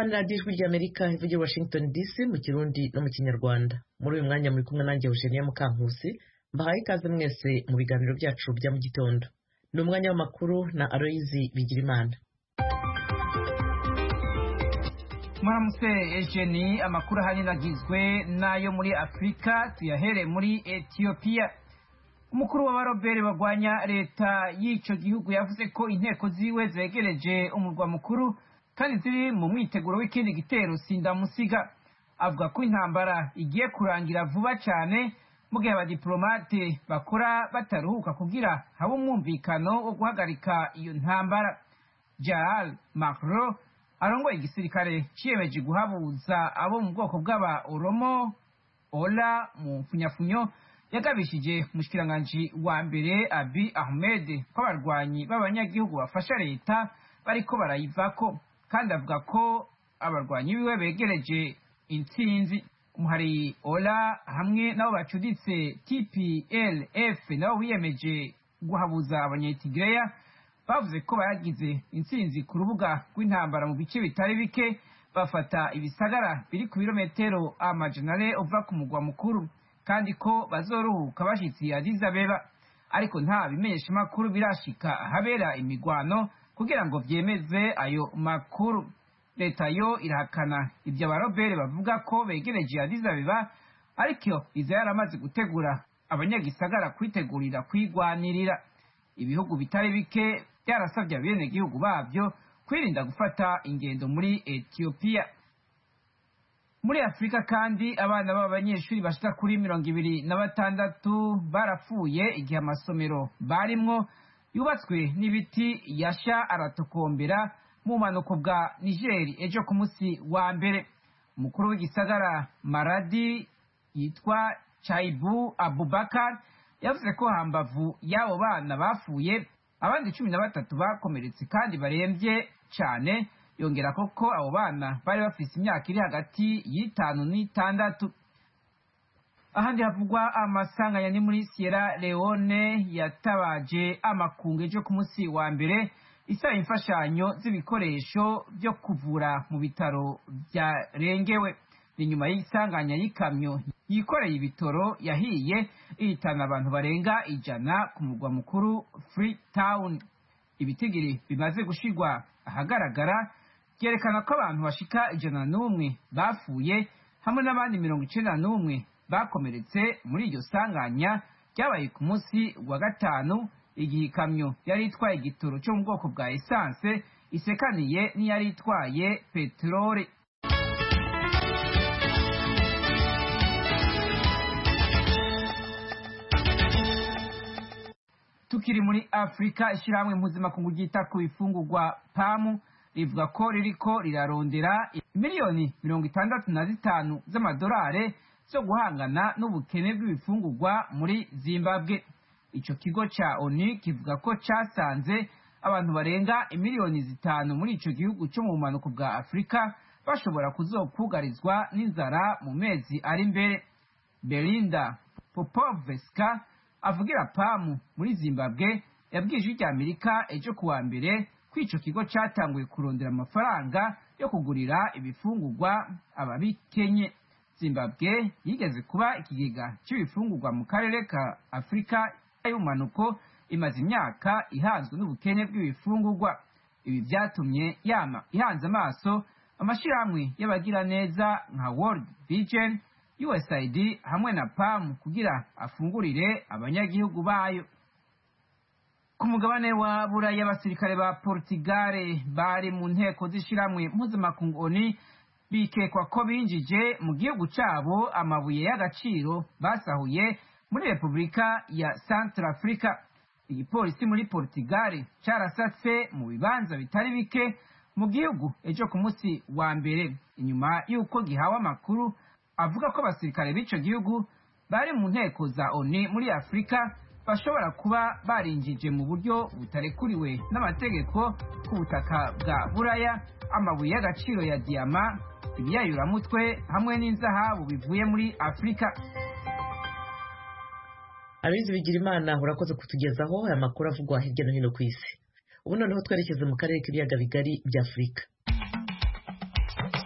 na radiyo ijwi ry'Amerika ivugira Washington DC mu Kirundi no mu Kinyarwanda. Muri uyu mwanya muri kumwe nanjye Eugenia Mukankusi, mbahaye ikaze mwese mu biganiro byacu bya mu gitondo. Ni umwanya w'amakuru na Aloyizi Bigirimana. Mwaramutse Eugenie, amakuru ahanini agizwe n'ayo muri Afurika, tuyahere muri Ethiopia. Umukuru w'abarobere bagwanya leta y'ico gihugu yavuze ko inteko ziwe zegereje umurwa mukuru kandi ziri mu mwiteguro w'ikindi gitero sindamusiga. Avuga ko intambara igiye kurangira vuba cyane mu gihe abadiplomate bakora bataruhuka kugira habe umwumvikano wo guhagarika iyo ntambara. Jaal Makro arongoye igisirikare ciyemeje guhabuza abo mu bwoko bw'aba Oromo Ola mu mfunyafunyo yagabishije mushikiranganje wa mbere Abiy Ahmed ko abarwanyi b'abanyagihugu bafasha leta bariko barayivako, kandi avuga ko abarwanyi biwe begereje intsinzi. Umuhari Ola hamwe nabo bacuditse TPLF nabo biyemeje guhabuza abanyetigreya bavuze ko bayagize intsinzi ku rubuga rw'intambara mu bice bitari bike, bafata ibisagara biri ku birometero amajanare uva ku mugwa mukuru, kandi ko bazoruhuka bashitsi Addis Abeba. Ariko nta bimenyesha makuru birashika habera imigwano kugira ngo vyemeze ayo makuru. Leta yo irahakana ibyo abarobere bavuga ko begereje Addis Abeba, ariko iza yaramaze gutegura abanyagisagara kwitegurira kwigwanirira. Ibihugu bitari bike byarasabye abene gihugu bavyo kwirinda gufata ingendo muri Ethiopia. Muri Afrika kandi abana b'abanyeshuri bashika kuri 26 barapfuye igihe amasomero barimwo yubatswe n'ibiti yasha aratokombera mu manuko bwa Niger ejo ku musi wa mbere. Umukuru w'igisagara Maradi yitwa Chaibu Abubakar yavuze ko hambavu y'abo bana bapfuye abandi 13 bakomeretse kandi baremvye cyane. Yongera ko abo bana bari bafise imyaka iri hagati y'5 n'6. Ahandi havugwa amasanganya ni muri Sierra Leone yatabaje amakungu ejo ku musi wa mbere isaba imfashanyo z'ibikoresho byo kuvura mu bitaro byarengewe. Ni nyuma y'isanganya y'ikamyo yikoreye ibitoro yahiye ihitana abantu barenga 100 ku mugwa mukuru Freetown. Ibitigiri bimaze gushirwa ahagaragara byerekana ko abantu bashika 101 bapfuye hamwe n'abandi 91 bakomeretse muri iryo sanganya ryabaye ku munsi wa gatanu, igihe ikamyo yari itwaye igitoro cyo mu bwoko bwa essence isekaniye n'iyari itwaye peteroli. Tukiri muri Afrika, ishyirahamwe mpuzamakungu ryita ku bifungurwa PAM rivuga ko ririko rirarondera miliyoni 65 z'amadolari zo guhangana n'ubukene bw'ibifungurwa muri Zimbabwe. Ico kigo ca ONU kivuga ko casanze abantu barenga miliyoni 5 muri ico gihugu cyo mu bumanuko bwa Afrika bashobora kuzokugarizwa n'inzara mu mezi ari imbere. Belinda Popovska avugira PAM muri Zimbabwe yabwije ijya Amerika ejo kuwa mbere ko ico kigo catanguye kurondera amafaranga yo kugurira ibifungurwa ababikenye. Zimbabwe yigeze kuba ikigega cy'ibifungurwa mu karere ka Afrika y'umanuko, imaze imyaka ihanzwe n'ubukene bw'ibifungurwa. Ibi byatumye ihanze amaso amashirahamwe y'abagira neza nka World Vision, USAID hamwe na PAM kugira afungurire abanyagihugu bayo. Ku mugabane wa Buraya, abasirikare ba Portugal bari mu nteko z'ishiramwe mpuzamakungu ONU bikekwa ko binjije mu gihugu cabo amabuye y'agaciro basahuye muri Repubulika ya Centrafrica. Igipolisi muri Portugal carasatse mu bibanza bitari bike mu gihugu ejo ku musi wa mbere, inyuma y'uko gihawe amakuru avuga ko abasirikare b'ico gihugu bari mu nteko za ONU muri Afrika bashobora kuba barinjije mu buryo butarekuriwe n'amategeko ku butaka bwa Buraya amabuye y'agaciro ya diyama, ibiyayuramutwe hamwe n'inzahabu bivuye muri Afrika. Aloyizi Bigirimana, urakoze kutugezaho aya makuru avugwa hirya no hino ku isi. Ubu noneho twerekeze mu karere k'ibiyaga bigari bya Afurika.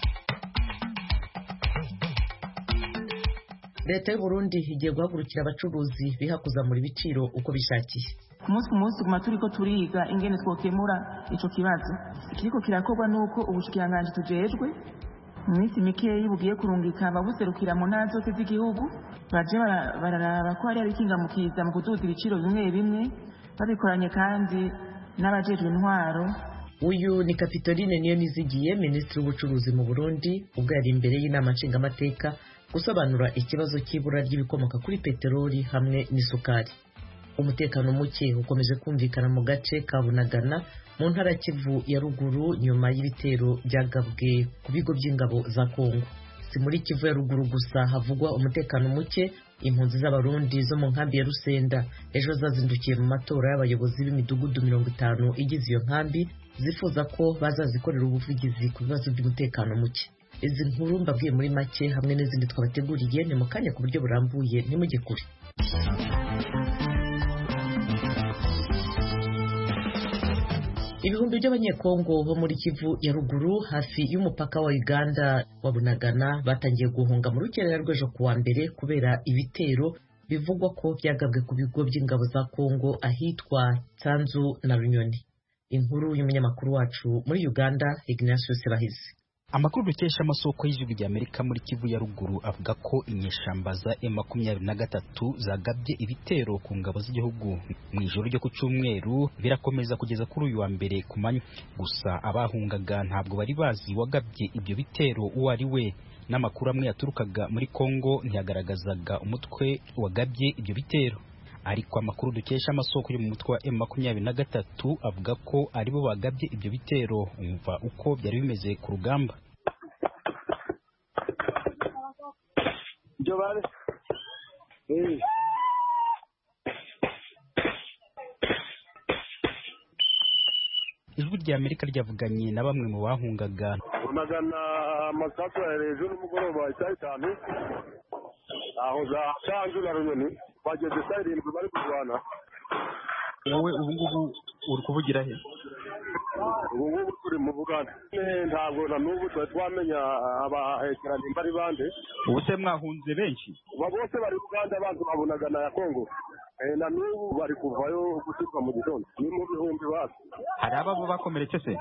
leta y'u Burundi igiye guhagurukira abacuruzi biha kuzamura ibiciro uko bishakiye. ku munsi guma turiko turiga ingene twokemura ico kibazo. Ikiriko kirakorwa nuko ubushikiranganji tujejwe mu minsi mikeyi bugiye kurungika ababuserukira mu ntara zose z'igihugu baje bararaba ko hari ikingamukiza mu kuduza ibiciro bimwe bimwe babikoranye kandi n'abajejwe intwaro. Uyu ni Kapitoline Niyonizigiye, minisitiri w'ubucuruzi mu Burundi, ubwo yari imbere y'inama nshingamateka gusobanura ikibazo cy'ibura ry'ibikomoka kuri peteroli hamwe n'isukari. Umutekano muke ukomeje kumvikana mu gace ka Bunagana mu ntara Kivu ya ruguru nyuma y'ibitero byagabwe ku bigo by'ingabo za Kongo. Si muri Kivu ya ruguru gusa havugwa umutekano muke. Impunzi z'abarundi zo mu nkambi ya Rusenda ejo zazindukiye mu matora y'abayobozi b'imidugudu 50 igize iyo nkambi, zifuza ko bazazikorera ubuvugizi ku bibazo by'umutekano muke. Izi nkuru mbabwiye muri make hamwe n'izindi twabateguriye ni mu kanya ku buryo burambuye, ntimujye kure. Ibihumbi by'abanyekongo bo muri Kivu ya ruguru hafi y'umupaka wa Uganda wa Bunagana batangiye guhunga mu rukerera rw'ejo kuwa mbere kubera ibitero bivugwa ko byagabwe ku bigo by'ingabo za Kongo ahitwa Tsanzu na Runyoni. Inkuru y'umunyamakuru wacu muri Uganda Ignatius Bahizi. Amakuru dukesha amasoko y'ijwi ry'Amerika muri Kivu ya ruguru avuga ko inyeshamba za M23 zagabye ibitero ku ngabo z'igihugu mu ijoro ryo ku cyumweru, birakomeza kugeza kuri uyu wa mbere ku manywa. Gusa abahungaga ntabwo bari bazi wagabye ibyo bitero uwo ari we. N'amakuru amwe yaturukaga muri Kongo ntiyagaragazaga umutwe wagabye ibyo bitero, ariko amakuru dukesha amasoko yo mu mutwe wa M23 avuga ko aribo bagabye ibyo bitero. Umva uko byari bimeze ku rugamba. Ijwi ry'Amerika ryavuganye na bamwe mu bahungaga. Bunagana amasasu ya hejuru n'umugoroba cyane aho za Tsanzu na Runyoni bageze saa 7 bari kurwana. Wowe ubu ngubu uri kuvugira he? Ubu turi mu Buganda. Ntabwo na n'ubu twamenya abahekeranye imbari bande. Ubu se mwahunze benshi? Bose bari Buganda, abantu babunagana ya Kongo. Na n'ubu bari kuvayo guturuka mu gitondo. Ni mu bihumbi basi. Hari ababo bakomeretse se?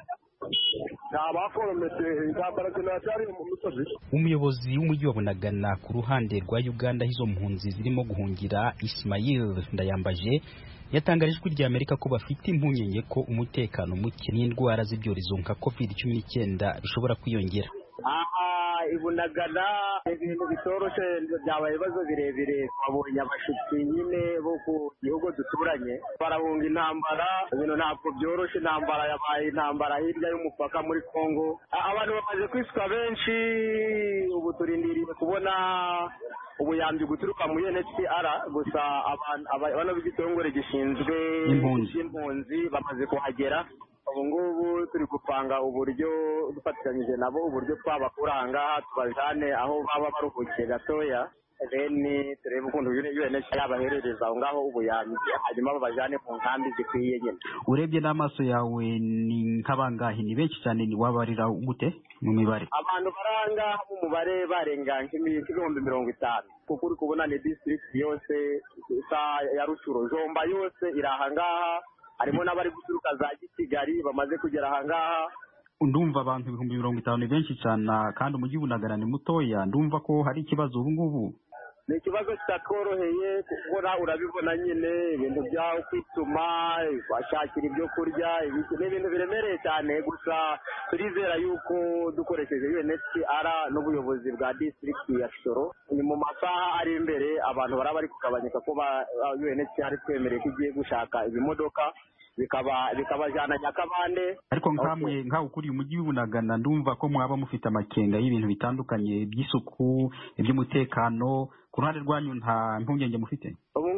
Umuyobozi w'umujyi wa Bunagana ku ruhande rwa Uganda hizo mpunzi zirimo guhungira, Ismail Ndayambaje, yatangaje ijwi ry'Amerika ko bafite impungenge ko umutekano muke n'indwara z'ibyorezo nka COVID-19 bishobora kwiyongera. Ibunagana ibintu bitoroshe, byabaye ibibazo birebire. Twabonye abashitsi nyine bo ku gihugu duturanye barahunga intambara. Ibintu ntabwo byoroshe, intambara yabaye intambara hirya y'umupaka muri Kongo. Abantu bamaze kwisuka benshi, ubu turindiriye kubona ubuyambi guturuka mu UNHCR. Gusa abana b'igitongore gishinzwe impunzi bamaze kuhagera. Ubu ngubu turi gupanga uburyo dufatanyije nabo, uburyo twabakuranga tubajane aho baba baruhukiye gatoya, then turebe ukuntu UNHCR yabaherereza aho ngaho ubuyambi, hanyuma babajane mu nkambi zikwiye nyine. Urebye n'amaso yawe ni nk'abangahe? Ni benshi cyane, ni wabarira gute mu mibare? Abantu baranga mu mubare barenga nk'ibihumbi 50, kuko uri kubona ni district yose ya Rushuro, Jomba yose irahangaha. Harimo n'abari guturuka za Kigali bamaze kugera ahangaha. Ndumva abantu 50 ni benshi cyane, kandi umujyi Bunagana ni mutoya. Ndumva ko hari ikibazo ubu ngubu. Ni ikibazo kitatworoheye kuko urabibona nyine ibintu byaho kwituma, bashakira ibyo kurya, ibintu biremereye cyane. Gusa turizera yuko dukoresheje UNHCR n'ubuyobozi bwa district ya Kisoro, ni mu masaha ari imbere abantu bari kugabanyika ko UNHCR twemereye ko igiye gushaka ibimodoka bikabajana Nyakabande. Ariko nkamwe ukuriye umujyi w'Ibunagana, ndumva ko mwaba mufite amakenga y'ibintu bitandukanye by'isuku, iby'umutekano. Ku ruhande rwanyu nta mpungenge mufite? Ubu ngubu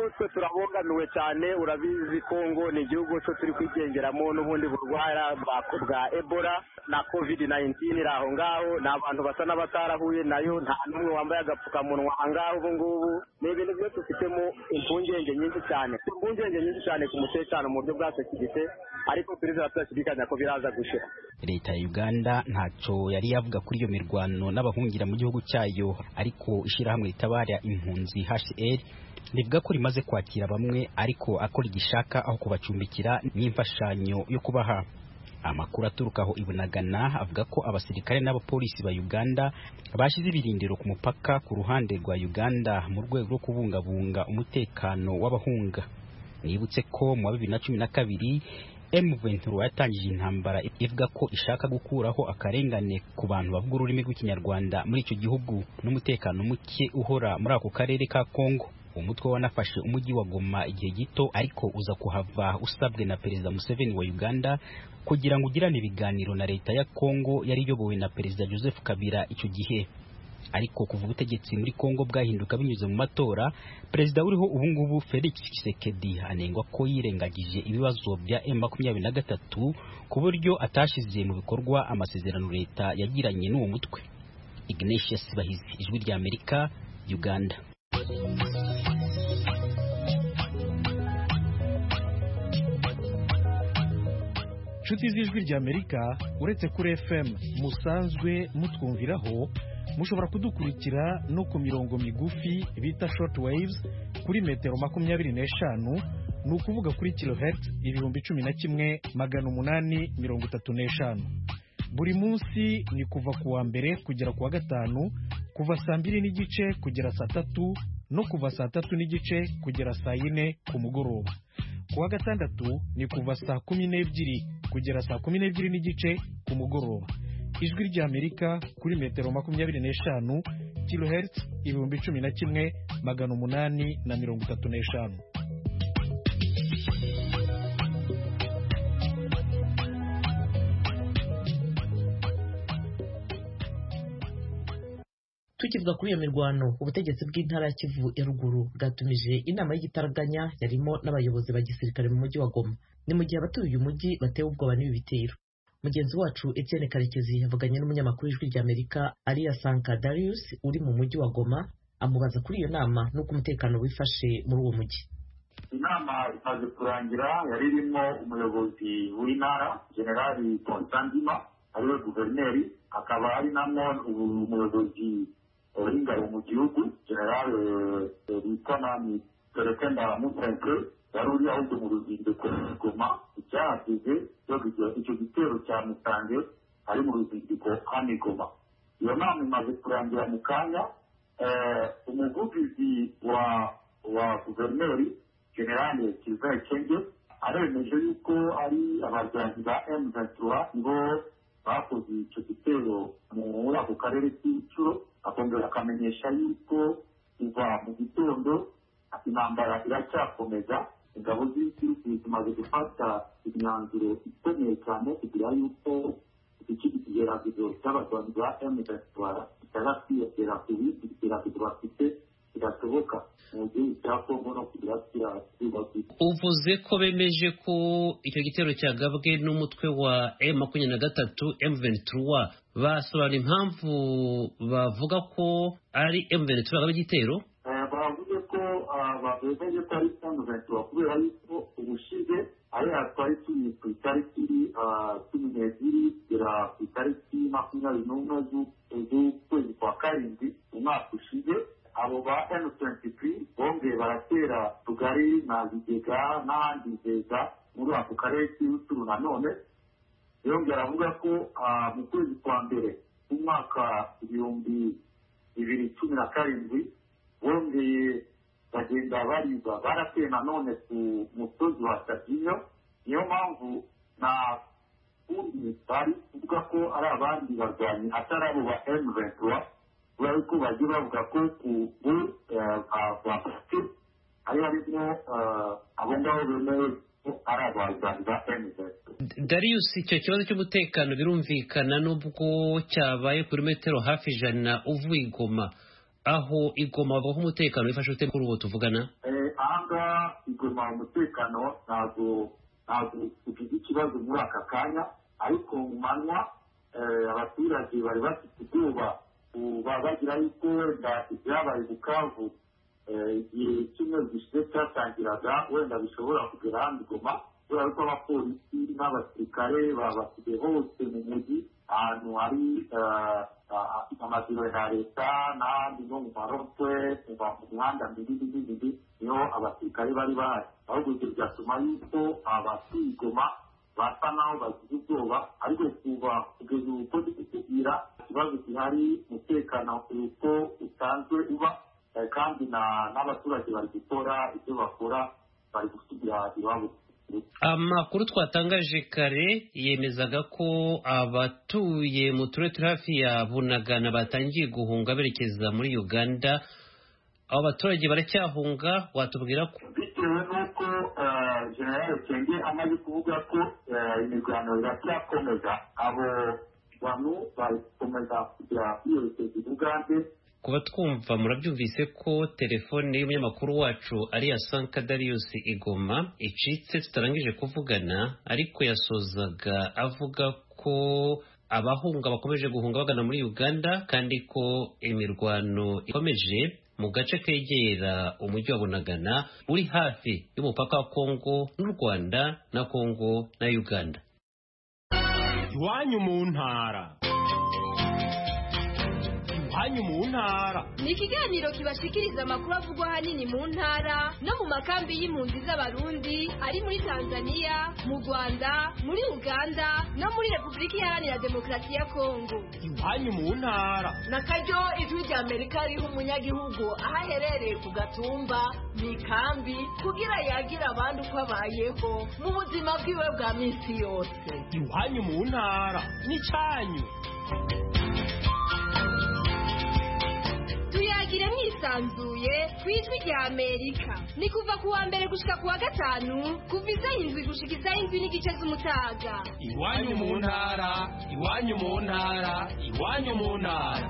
twe turabogamiwe cyane. Urabizi Kongo ni igihugu cyo turi kwigengeramo n'ubundi burwara bwa Ebola na COVID-19 iri aho ngaho. Ni abantu basa n'abatarahuye nayo, nta n'umwe wambaye agapfukamunwa aha ngaho. Ubu ngubu ni ibintu byose dufitemo impungenge nyinshi cyane ku mutekano mu buryo bwa sekirite, ariko turizera tudashidikanya ko biraza gushira. Leta ya Uganda ntacyo yari yavuga kuri iyo mirwano n'abahungira mu gihugu cyayo, ariko ishyirahamwe ritabara impunzi HCR rivuga ko rimaze kwakira bamwe ariko akora igishaka aho kubacumbikira n'imfashanyo yo kubaha. Amakuru aturuka aho Ibunagana avuga ko abasirikare n'abapolisi ba Uganda bashize ibirindiro ku mupaka ku ruhande rwa Uganda mu rwego rwo kubungabunga umutekano w'abahunga. Nibutse ko mu 2012 M23 yatangije intambara ivuga ko ishaka gukuraho akarengane ku bantu bavuga ururimi rw'ikinyarwanda muri icyo gihugu n'umutekano muke uhora muri ako karere ka Kongo. Umutwe wanafashe umujyi wa Goma igihe gito, ariko uza kuhava usabwe na Perezida Museveni wa Uganda kugira ngo ugirane ibiganiro na leta ya Kongo yari iyobowe na Perezida Joseph Kabila icyo gihe. Ariko kuva ubutegetsi muri Kongo bwahinduka binyuze mu matora, perezida uriho ubu ngubu Felix Tshisekedi anengwa ko yirengagije ibibazo bya M23 ku buryo atashize mu bikorwa amasezerano leta yagiranye n'uwo mutwe. Ignatius Bahizi, Ijwi rya Amerika, Uganda. Inshuti z'Ijwi rya Amerika, uretse kuri FM musanzwe mutwumviraho, mushobora kudukurikira no ku mirongo migufi bita short waves kuri metero 25, ni ukuvuga kuri kilohertz 11,835. Buri munsi ni kuva ku wa mbere kugera ku wa gatanu, kuva saa 2:30 kugera saa 3 no kuva saa 3:30 kugera saa 4 ku mugoroba. Ku wa gatandatu ni kuva saa 12 kugera saa 12:30 ku mugoroba. Ijwi rya Amerika kuri metero 25 kilohertz 11,835. Tukivuga kuri iyo mirwano, ubutegetsi bw'intara ya Kivu ya ruguru bwatumije inama y'igitaraganya yarimo n'abayobozi ba gisirikare mu mujyi wa Goma. Ni mu gihe abatuye uyu mujyi batewe ubwoba n'ibi bitero. Mugenzi wacu Etienne Karekezi yavuganye n'umunyamakuru w'Ijwi rya Amerika Alia Sanka Darius uri mu mujyi wa Goma, amubaza kuri iyo nama n'uko umutekano wifashe muri uwo mujyi. Inama imaze kurangira, yari irimo umuyobozi w'intara Generali Ponsandima ariwe guverineri, akaba ari namo umuyobozi w'ingabo mu gihugu Generali Lieutenant Perekenda Musenke wari uri ahubwo mu ruzinduko Goma. Icyahasize icyo gitero cya Musange ari mu ruzinduko hano Goma. Iyo nama imaze kurangira mu kanya. Umuvugizi wa guverineri Generali Kiza Kenge aremeje yuko ari abarwanyi ba M23 nibo bakoze icyo gitero muri ako karere k'Icuro, akongera akamenyesha yuko kuva mu gitondo intambara iracyakomeza. Ingabo z'igihugu zimaze gufata imyanzuro ikomeye cyane kugira yuko iki kigeragezo cy'abarwanyi ba M23 kitazasiyongera ku bindi bigeragezo bafite bidashoboka mu gihugu cya Kongo no kugira kirabasiba. Uvuze ko bemeje ko icyo gitero cyagabwe n'umutwe wa M23 M23, basobanura impamvu bavuga ko ari M23 bagaba igitero? Bavuze ko bemeje ko ari M23 kubera yuko ubushize ari twari turi ku itariki 12 kugera ku itariki 21 z'ukwezi kwa karindwi umwaka ushize. Abo ba M23 bongeye baratera Tugari na Bigega n'ahandi Zeza muri ako karere k'Icuro. Nanone yongera avuga ko mu kwezi kwa mbere umwaka 2017 bongeye bagenda bariba barateye nanone ku musozi wa Sabyinyo. Niyo mpamvu na kundi bari kuvuga ko ari abandi barwanyi atari abo ba M23, kubera ko bagiye bavuga ko ari harimo abo ngabo bemewe ko ari abarwanyi ba M23. Darius, icyo kibazo cy'umutekano birumvikana nubwo cyabaye kuri metero hafi 100 uvuye i Goma. Aho i Goma bavuga ko umutekano wifashe ute kuri uwo tuvugana? Aha kuvuga igoma umutekano ntabwo ugize ikibazo muri aka kanya, ariko mu manywa abaturage bari bafite ubwoba bagira yuko wenda ibyabaye Bukavu igihe cyumweru gishize cyatangiraga wenda bishobora kugera hano Goma, kubera ko abapolisi n'abasirikare babasigaye hose mu mujyi ahantu hari amabiro ya leta n'ahandi no mu marokwe mu mihanda minini niho abasirikare bari bahari. ahubwo ibyo byatuma yuko abatuye Goma basa naho bagize ubwoba, ariko kuva kugeza ubu ko tukubwira ikibazo gihari, umutekano uko usanzwe uba, kandi n'abaturage bari gukora ibyo bakora, bari gusubira iwabo. Amakuru twatangaje kare yemezaga ko abatuye mu turere turi hafi ya Bunagana batangiye guhunga berekeza muri Uganda. Abo baturage baracyahunga, watubwira ko bitewe n'uko General Kenge amaze kuvuga ko imirwano iracyakomeza, abo bantu barakomeza kujya kwiyerekeza i Bugande. Kuba twumva murabyumvise ko telefone y'umunyamakuru wacu ari ya Sanka Darius Igoma icitse tutarangije kuvugana, ariko yasozaga avuga ko abahunga bakomeje guhunga bagana muri Uganda, kandi ko imirwano ikomeje mu gace kegera umujyi wa Bunagana uri hafi y'umupaka wa Kongo n'u Rwanda na Kongo na Uganda. Iwanyu mu ntara. Iwanyu mu ntara ni ikiganiro kibashikiriza amakuru avugwa ahanini mu ntara no mu makambi y'impunzi z'abarundi ari muri Tanzania, mu Rwanda, muri Uganda no muri Repubulika Iharanira Demokarasi ya Kongo. Iwanyu mu ntara na karyo ijwi rya Amerika riha umunyagihugu aho aherereye ku gatumba mu ikambi kugira yagira abandi uko abayeho mu buzima bwiwe bwa minsi yose. Iwanyu mu ntara n'icyanyu. Tuyagire mwisanzuye kwijwi rya Amerika. Ni kuva kuwa mbere gushika kuwa gatanu, kuva izayindwi gushika izayindwi n'igice z'umutaga. Iwanyu mu ntara, iwanyu mu ntara, iwanyu mu ntara.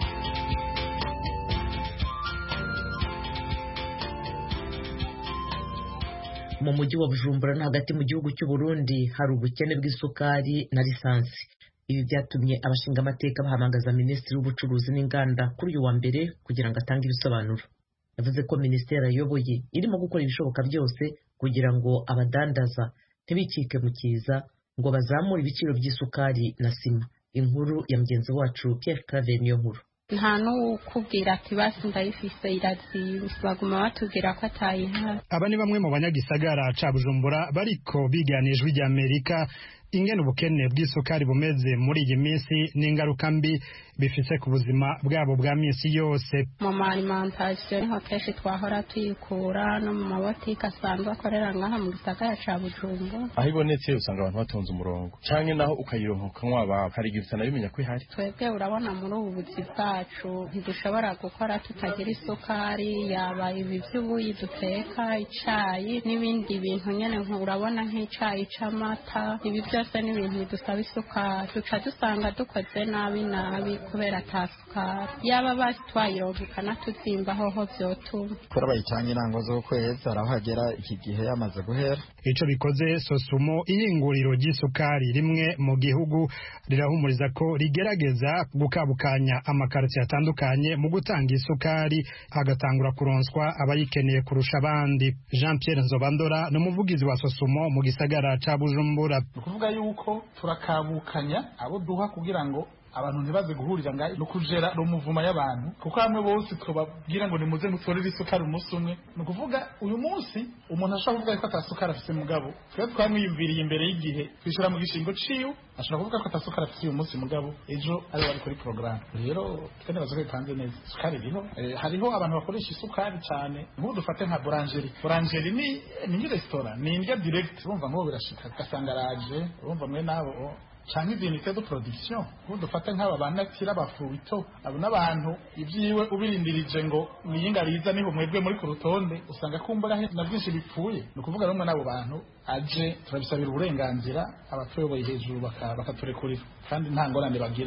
Mu mujyi wa Bujumbura na hagati mu gihugu cy'u Burundi hari ubukene bw'isukari na lisansi. Ibi byatumye abashinga amateka bahamagaza Minisitiri w'Ubucuruzi n'Inganda kuri uyu wa mbere kugira ngo atange ibisobanuro. Yavuze ko minisiteri ayoboye irimo gukora ibishoboka byose kugira ngo abadandaza ntibicike mu kiza ngo bazamure ibiciro by'isukari na sima. Inkuru ya mugenzi wacu Pierre Claver niyo nkuru. Nta n'ukubwira ati basi ndayifise iraziwe, baguma batubwira ko atayihari. Aba ni bamwe mu banyagisagara ca Bujumbura bariko biganijwe rya Amerika ingene ubukene bw'isukari bumeze muri iyi minsi n'ingaruka mbi bifise ku buzima bwabo bwa minsi yose. Mu alimentation niho kenshi twahora tuyikura, no mu mabotike asanzwe akorera ngaha mu gisagara ca Bujumbura. Aho ibonetse usanga abantu batonze umurongo, canke naho ukayironka ukanywa ababo, hari igihe utanabimenya ko ihari. Twebwe urabona muri ubu buzi bwacu ntidushobora gukora tutagira isukari, yaba ibi vy'ubuyi duteka, icayi n'ibindi bintu nyene, urabona nk'icayi c'amata, ibi byose ni ibintu bidusaba isukari. Duca dusanga dukoze nabi kubera ata sukari, yaba basi twayironka ikanatuzimba hoho vyotuma. Kora bayicanye intango z'ukwezi arahagera iki gihe yamaze guhera. Ico bikoze Sosumo, iyinguriro ry'isukari rimwe mu gihugu, rirahumuriza ko rigerageza gukabukanya amakaroti atandukanye mu gutanga isukari, hagatangura kuronswa abayikeneye kurusha abandi. Jean Pierre Nzobandora ni umuvugizi wa Sosumo mu gisagara ca Bujumbura. Kuvuga yuko turakabukanya abo duha kugira ngo abantu ntibaze guhurira ngaho no kujera rumuvuma y'abantu, kuko hamwe bose twababwira ngo nimuze mutwarire isukari umunsi umwe. Ni ukuvuga uyu munsi umuntu ashobora kuvuga ko atasukari afise mugabo twe twamwiyumviriye imbere y'igihe twishura mu gishingo ciwe, ashobora kuvuga ko atasukari afise uyu munsi mugabo ejo ari bari kuri programme. Rero twene bazoge kanze neza isukari iriho, hariho abantu bakoresha isukari cyane. Nk'ubu dufate nka boulangerie ni restaurant, ni indya direct, urumva ngo birashika gasanga raje, urumva mwe nabo canke ibintu de production. Ubu dufate nk'aba banatira abafuito, abo n'abantu ivyiwe ubirindirije ngo niyinga riza niho mwebwe muri ku rutonde, usanga kumbura na byinshi bipfuye. Ni ukuvuga rumwe n'abo bantu aje turabisabira uburenganzira abatuyoboye hejuru bakaturekurira, kandi nta ngorane bagira.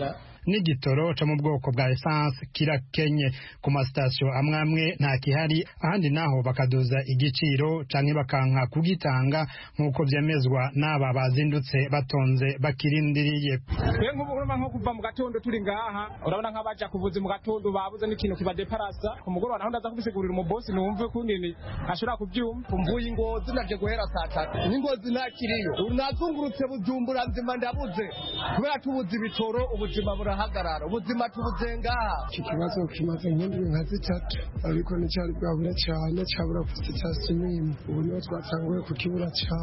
n'igitoro cyo mu bwoko bwa essence kirakenye ku masitasiyo amwe nta kihari ahandi naho bakaduza igiciro canke bakanka kugitanga nk'uko vyemezwa n'aba bazindutse batonze bakirindiriye. Nk'ubu urumva nko kuva mu gatondo turi ngaha urabona nk'abaja kuvuza mu gatondo babuze n'ikintu kibadeparasa ku mugoroba naho ndaza kubisigurira umubosi numve kunini ashobora kubyumva umvuye Ingozi naje guhera saa 3 n'Ingozi nakiriyo unazungurutse Bujumbura nzima ndabuze kubera tubuze ibitoro ubuzima burahagarara ubuzima tubuze ngaha. Iki kibazo kimaze nk'indwi nka zitatu ariko n'icyari bwabura cyane cyabura kusi cyasimiye ubu niho twatanguye kukibura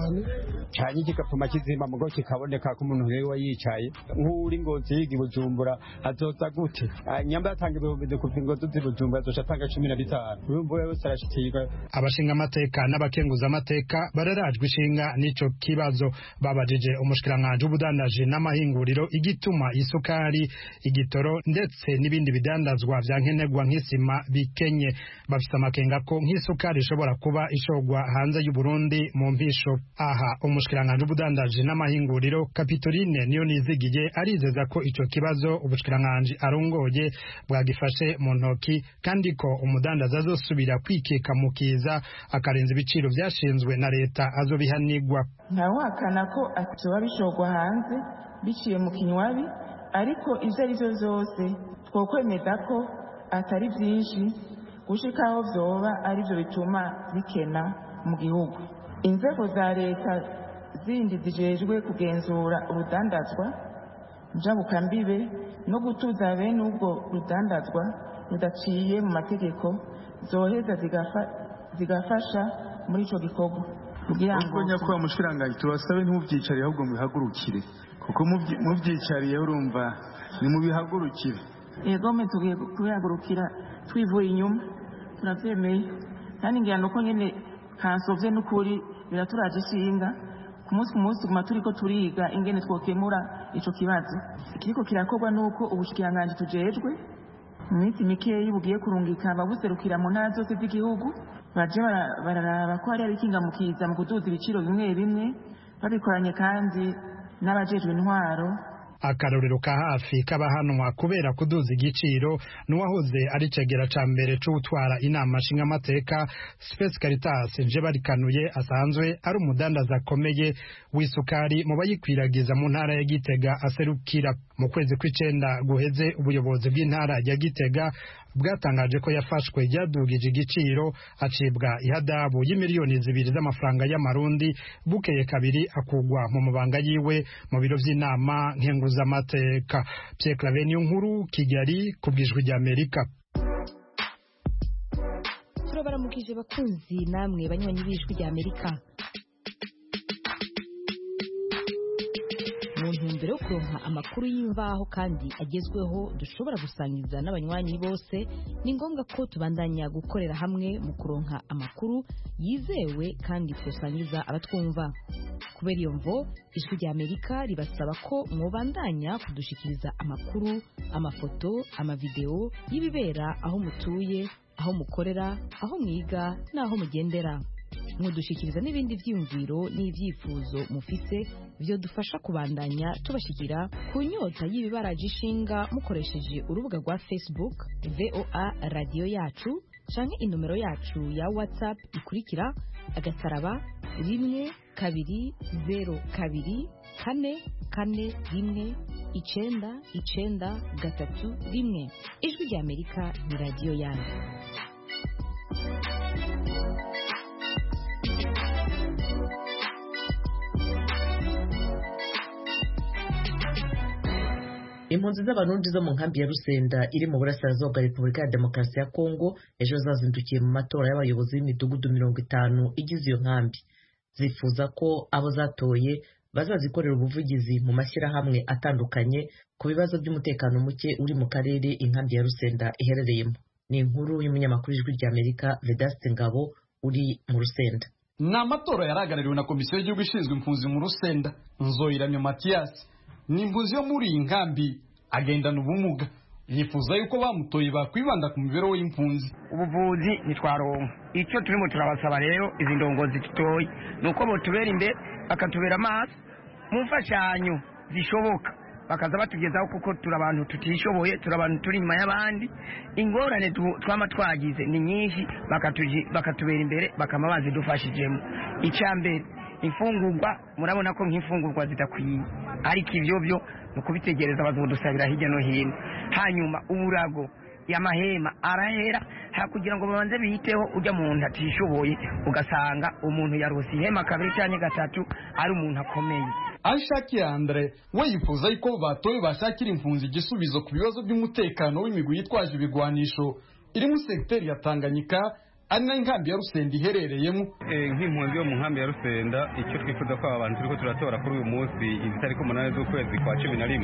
cyane kigapfuma kizimba mugo kikaboneka ko umuntu wewe yicaye nk'uri Ngozi yigi Bujumbura azoza gute nyamba yatanga ibihumbi kuva Ingozi Bujumbura azoca atanga 15 urumva wewe sarashikirwa. Abashinga amateka n'abakenguza amateka bararajwe ishinga n'ico kibazo babajije umushikiranganje w'ubudandaji n'amahinguriro igituma isukari igitoro ndetse n'ibindi bidandazwa vya nkenerwa nk'isima bikenye. Bafite amakenga ko nk'isukari ishobora kuba ishogwa hanze y'u Burundi mu mpisho. Aha umushikiranganje w'ubudandaji n'amahinguriro Kapitoline niyo nizigiye arizeza ko ico kibazo ubushikiranganje arongoye bwagifashe mu ntoki kandi ko umudandaza azosubira kwikeka mukiza akarenza ibiciro vyashinzwe na leta azobihanirwa. Ntawakana ko atoba bishogwa hanze biciye mu kinywabi ariko ivyo arivyo vyose twokwemeza ko atari vyinshi gushikaho vyoba arivyo bituma bikena mu gihugu. Inzego za leta zindi zijejwe kugenzura urudandazwa njabukambibe no gutuza bene ubwo rudandazwa rudaciye mu mategeko zoheza zigafasha muri ico gikorwa kugira ngo nyakubahwa mushikiranganje tubasabe ntuvyicariye ahubwo mubihagurukire kuko muvyicariye urumva ni mubihagurukire. Yego me tugiye kubihagurukira twivuye inyuma turavyemeye kandi ngira nuko nyene kansovye n'ukuri biraturaje ishinga ku munsi tuguma turiko turiga ingene twokemura ico kibazo. Ikiriko kirakorwa nuko ubushikiranganje tujejwe mu minsi mikeyi bugiye kurungika ababuserukira mu ntara zose z'igihugu baje bararaba ko hari abikingamukiza mu kuduza ibiciro bimwe bimwe babikoranye kandi n'abajejwe intwaro. Akarorero ka hafi k'abahanwa kubera kuduza igiciro n'uwahoze ari cegera ca mbere c'utwara inama nshingamateka Space Caritas nje barikanuye asanzwe ari umudandaza akomeye w'isukari mu bayikwiragiza mu ntara ya Gitega aserukira. Mu kwezi kw'icenda guheze ubuyobozi bw'intara ya Gitega bwatangaje ko yafashwe yadugije igiciro acibwa ihadabu y'imiliyoni 2 z'amafaranga y'amarundi bukeye kabiri akugwa mu mabanga yiwe mu biro vy'inama nkenguzamateka. Pierre Claver nkuru Kigali kubwijwe rya Amerika. Turabaramukije bakunzi namwe banywanyi b'ijwi rya Amerika. Mu ntumbero yo kuronka amakuru y'imvaho kandi agezweho dushobora gusangiza n'abanywanyi bose ni ngombwa ko tubandanya gukorera hamwe mu kuronka amakuru yizewe kandi twosangiza abatwumva. Kubera iyo mvo ijwi rya Amerika ribasaba ko mwobandanya kudushikiriza amakuru, amafoto, amavideo y'ibibera aho mutuye, aho mukorera, aho mwiga n'aho mugendera. Mudushikiriza n'ibindi vyiyumviro n'ivyifuzo mufise byo dufasha kubandanya tubashikira ku nyota y'ibibaraje ishinga mukoresheje urubuga rwa Facebook VOA Radio Yacu canke inomero yacu ya WhatsApp ikurikira *120 2 0 2 4 4 1 993 Ijwi rya Amerika ni radio yanyu. Impunzi z'abarundi zo mu nkambi ya Rusenda iri mu burasirazuba bwa Repubulika ya Demokarasi ya Kongo ejo zazindukiye mu matora y'abayobozi b'imidugudu 50 igize iyo nkambi. Zifuza ko abo zatoye bazazikorera ubuvugizi mu mashyirahamwe atandukanye ku bibazo by'umutekano muke uri mu karere inkambi ya Rusenda iherereyemo. Ni inkuru y'umunyamakuru w'Ijwi rya Amerika Vedaste Ngabo uri mu Rusenda. Ni amatora yaraganiriwe na komisiyo y'igihugu ishinzwe impunzi mu Rusenda. Nzoyiramye Mathias ni impunzi yo muri iyi nkambi agendana ubumuga, yifuza yuko bamutoye bakwibanda ku mibereho y'impunzi. Ubuvuzi ntitwaronka, icyo turimo turabasaba rero izi ndongozi zitoye nuko botubera imbere bakatubera amaso mu mfashanyo zishoboka bakaza batugezaho kuko turi abantu tutishoboye, turi abantu turi inyuma y'abandi. Ingorane twama twagize ni nyinshi, bakatubera imbere bakama bazidufashijemo. Icambere imfungurwa, murabona ko nk'imfungurwa zidakwiye, ariko ivyo byo nukubitegereza bazodusabira hirya no hino. Hanyuma uburago y'amahema arahera kugira ngo babanze bihiteho ujya muntu atishoboye, ugasanga umuntu yarose ihema kabiri cyane gatatu ari umuntu akomeye. Ashaki Andre we yifuza yuko batoye bashakira impunzi igisubizo ku bibazo by'umutekano w'imigwi yitwaje ibigwanisho iri mu sekiteri ya Tanganyika ari nayo inkambi ya Rusenda iherereyemo. Nk'impunzi yo mu nkambi ya Rusenda, icyo twifuza ko abantu turiko turatora kuri uyu munsi itariki 8 z'ukwezi kwa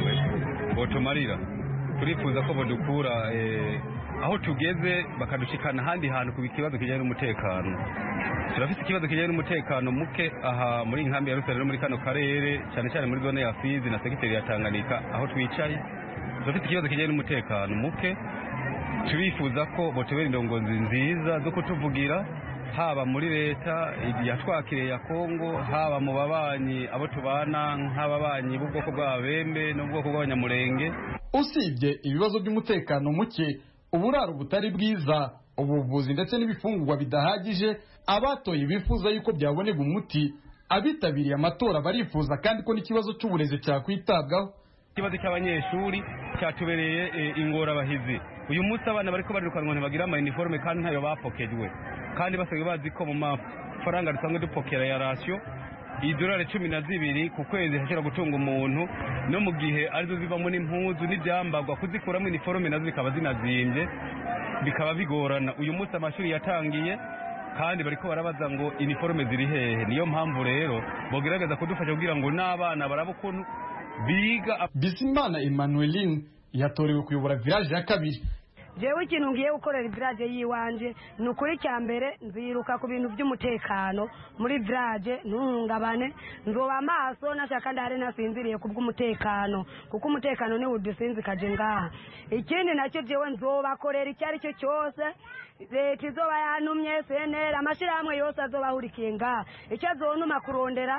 11 botumarira, turifuza ko bodukura aho tugeze bakadushikana ahandi hantu ku kibazo kijyanye n'umutekano. Turafite ikibazo kijyanye n'umutekano muke aha muri inkambi ya Rusenda no muri kano karere, cyane cyane muri zone ya Fizi na sekiteri ya Tanganyika aho twicaye. Turafite ikibazo kijyanye n'umutekano muke, turifuza ko botubera indongozi nziza zo kutuvugira, haba muri leta yatwakiriye ya Kongo, haba mu babanyi abo tubana nk'ababanyi b'ubwoko bw'abembe n'ubwoko bw'abanyamurenge. Usibye ibibazo by'umutekano muke, uburaro butari bwiza, ubuvuzi ndetse n'ibifungurwa bidahagije, abatoye bifuza yuko byaboneka umuti. Abitabiriye amatora barifuza kandi ko n'ikibazo cy'uburezi cyakwitabwaho. Ikibazo cy'abanyeshuri cyatubereye ingorabahizi. Uyu munsi abana bariko barirukanwa ntibagira ama uniforme kandi ntayo bapokejwe, kandi basabwe bazi ko mu mafaranga dusanzwe dupokera ya ratio $12 ku kwezi hashobora gutunga umuntu, no mu gihe arizo zivamo n'impuzu n'ibyambagwa kuzikuramo uniforme nazo bikaba zinazimbye, bikaba bigorana. Uyu munsi amashuri yatangiye kandi bariko barabaza ngo uniforme ziri hehe. Niyo mpamvu rero bogerageza kudufasha kugira ngo n'abana barabo ukuntu biga. Bizimana Emmanueline yatorewe kuyobora village ya kabiri. Jewe ikintu ngiye gukorera village yiwanje ni ukuri cyambere nziruka ku bintu by'umutekano muri village, ntuhungabane, nzoba amaso nashaka ndare nasinziriye kubw'umutekano, kuko umutekano ni udusinzikaje ngaha. Ikindi nacyo jewe nzobakorera icyari cyo cyose leta izoba yantumye, senera amashirahamwe yose azobahurikiye ngaha. Icyo azonuma kurondera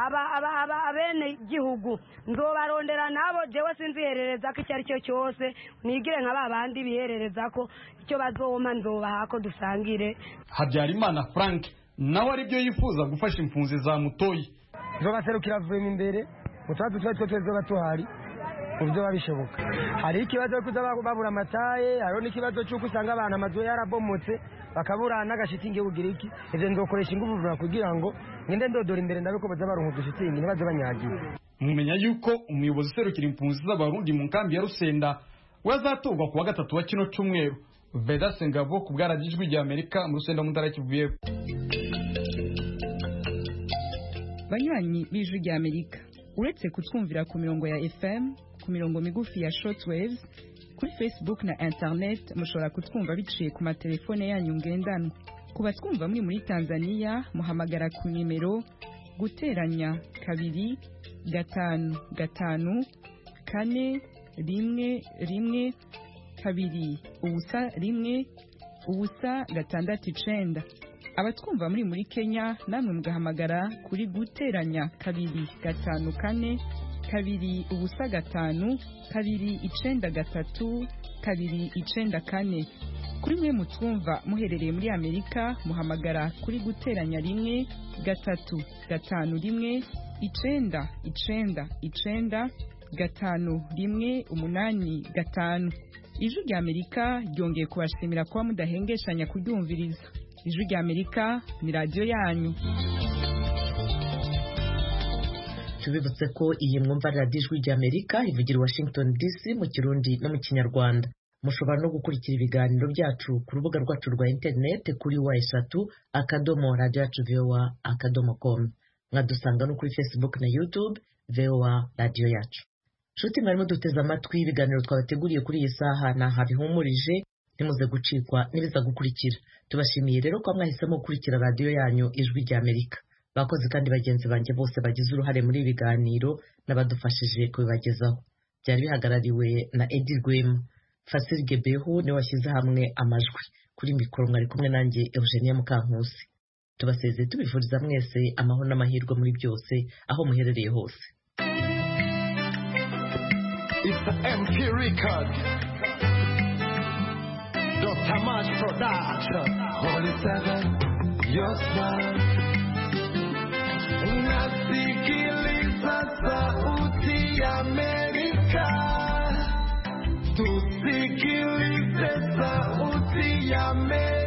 abene gihugu nzobarondera nabo, jewe sinziherereza ko icyari cyo cyose, nigire nka babandi biherereza ko icyo bazoma nzobaha ko dusangire. Habyarimana Frank nawe ari byo yifuza gufasha impunzi za Mutoyi. Zobaserukira vuba imbere mutatu tuzoba tuhari ubyo babishoboka. Hari ikibazo kuza babura amataye, hariho n'ikibazo cy'uko usanga abantu amazu yarabomotse bakabura n'agashitingi y'ubugiriki. Ivyo nzokoresha ingufu vuba kugira ngo ngende ndodora imbere ndabe ko baza baronka udushitingi ntibaze banyagiwe. Mumenya yuko umuyobozi userukira impunzi z'abarundi mu nkambi ya Rusenda wazatorwa kuwa gatatu wa kino cyumweru. Vedaste Ngabo ku bwaragijwe rya Amerika mu Rusenda mu ntara Kivuye. Banywanyi b'ijwi rya Amerika, uretse kutwumvira ku mirongo ya FM, ku mirongo migufi ya shortwaves, kuri Facebook na internet mushobora kutwumva biciye ku matelefone yanyu ngendanwa. Ku batwumva muri Tanzania muhamagara ku nimero guteranya 2 5 5 4 1 1 2 ubusa 1 ubusa 6 abatwumva muri Kenya namwe mugahamagara kuri guteranya 2 5 4 2 ubusa 5 2 9 3 2 9 4. Kuri mwe mutwumva muherereye muri Amerika muhamagara kuri guteranya 1 3 5 1 9 9 9 5 1 8 5. Ijwi rya Amerika ryongeye kubashimira kuba mudahengeshanya kuryumviriza. Ijwi rya Amerika ni radio yanyu. Tubibutse ko iyi mwumva radio Ijwi rya Amerika ivugira Washington DC mu Kirundi no mu Kinyarwanda. Mushobora no gukurikira ibiganiro byacu ku rubuga rwacu rwa internet kuri wa3.radio.voa.com. Mwadusanga no kuri Facebook na YouTube VOA Radio yacu. Nshuti mwarimo duteze amatwi ibiganiro twabateguriye kuri iyi saha na habihumurije, ntimuze gucikwa n'ibiza gukurikira. Tubashimiye rero ko mwahisemo gukurikira radio yanyu Ijwi rya Amerika. Bakoze kandi bagenzi banjye bose bagize uruhare muri ibi biganiro n'abadufashije kubibagezaho. Byari bihagarariwe na Eddie Gwem. Fasil Gebehu ni washyize hamwe amajwi. Kuri mikoro mwari kumwe nanjye Eugenia Mukankusi. Tubasezeye tubifuriza mwese amahoro n'amahirwe muri byose aho muherereye hose. It's the MP record. Dr. March Production. Holy Seven, your smile. Nasikiliza sauti ya Amerika. Tusikilize sauti ya Amerika.